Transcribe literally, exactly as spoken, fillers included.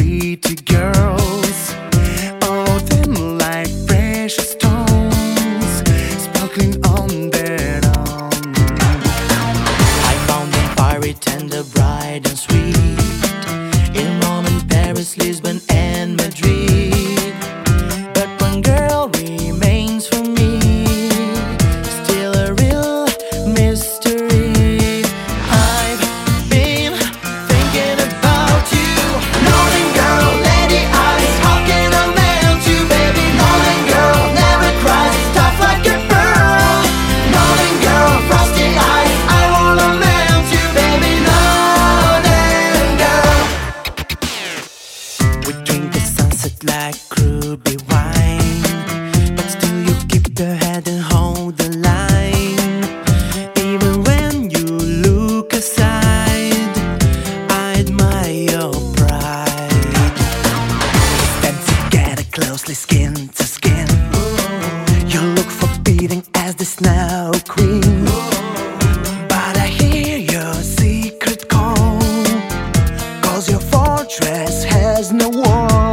pretty girls, all of them like precious stones, sparkling on their own. I found them fiery, tender, bright and sweet, in Rome and Paris, Lisbon and Madrid. But one girl remains for me, still a real mystery. I've been thinking about you, Northern girl, lady eyes, how can I melt you, baby? Northern girl never cries, tough like a pearl. Northern girl, frosty eyes, I wanna melt you, baby. Northern girl. We drink the sunset like ruby wine, but still you keep your head and hold the line. Even when you look aside, I admire your pride. Stand together closely, skin to skin. You look forbidding as the Snow Queen, but I hear your secret call, 'cause your fortress has no wall.